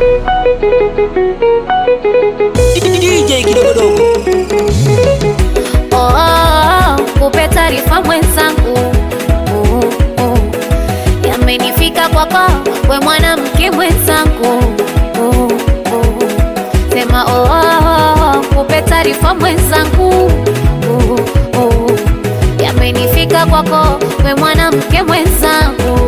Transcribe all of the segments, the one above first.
DJ kidogo. Kupe taarifa mwenzangu, yamenifika kwako we mwanamke mwenzangu. Sema kupe taarifa mwenzangu, yamenifika kwako we mwanamke mwenzangu.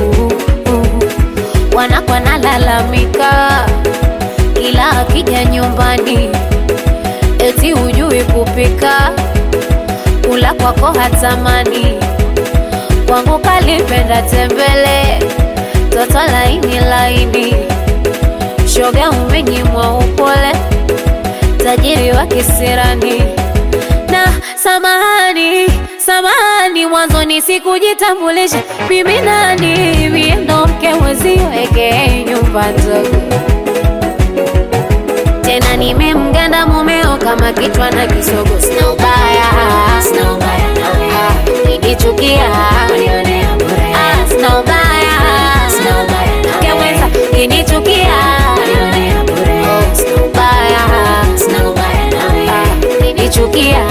Wanakwa nalalamika kila akija nyumbani, eti hujui kupika, kula kwako hatamani. Kwangu kalipenda tembele, toto laini laini, shoga umenyimwa upole, tajiri wa kisirani. Na samahani, mwanzo nisikujitambulisha mimi nani, mimi ndo mke mwezio eke nyumba ndogo. Tena nimemganda mumeo kama kichwa na kisogo. Sina ubaya nikichukia, sina ubaya keweza kinichukia, sina ubaya kinichukia.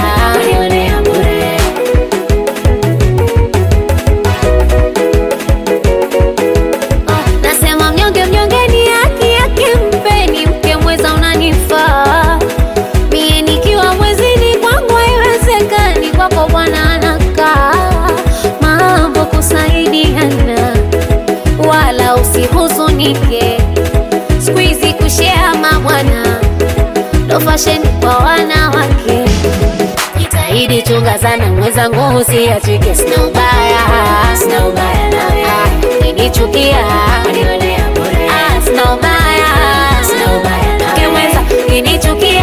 Nasema mnyonge ni haki yake, mpeni mke mweza unanifaa. Mie nikiwa mwezini kwangu haiwezekani, kwako bwana anakaa. Mambo kusaidiana wala usihuzunike, squeezy kushare mabwana ndo fashion kwa wanawake. Jitahidi chunga sana mwenzangu usiachike. Sina ubaya kinichukia, sina ubaya keweza kinichukia,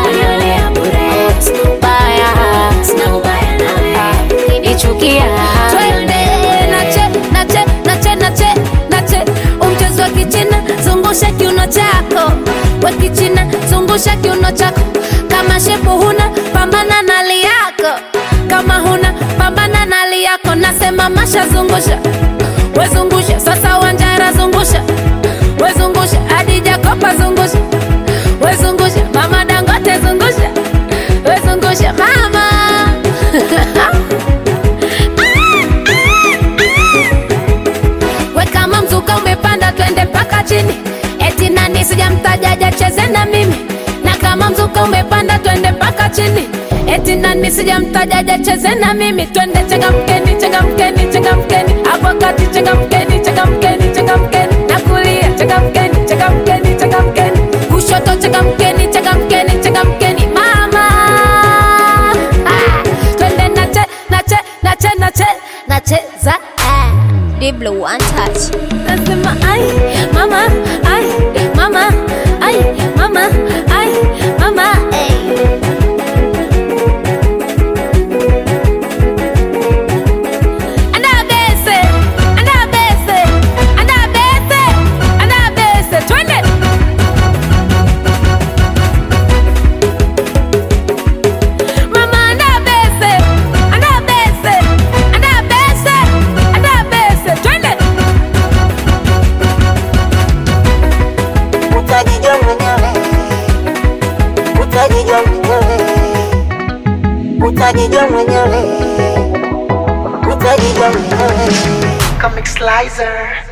sina ubaya kinichukia. Twende nache umchezo wa kichina, zungusha kiuno chako wa kichina, zungusha kiuno chako. Kama shepu huna pambana na hali yako, kama huna pambana na hali yako. Nasema masha zungusha, we zungusha sasa. Wanjara zungusha, we zungusha. Adija Kopa zungusha, we zungusha. Mama Dangote zungusha, we zungusha mama. We kama mzuka umepanda twende mpaka chini, eti nani sijamtaja cheze na mimi. Na kama mzuka umepanda twende mpaka chini, eti nani sijamtaja cheze na mimi. Twende changamkeni hapo kati, changamkeni na kulia, changamkeni kushoto, changamkeni mama. Twende nacheza Deep Blue One Touch. Nasema ai mama, ai mama, ai mama, ai mama, ay. Twende mama, andabese. Twende utajijua mwenyewe. Comic Slicer.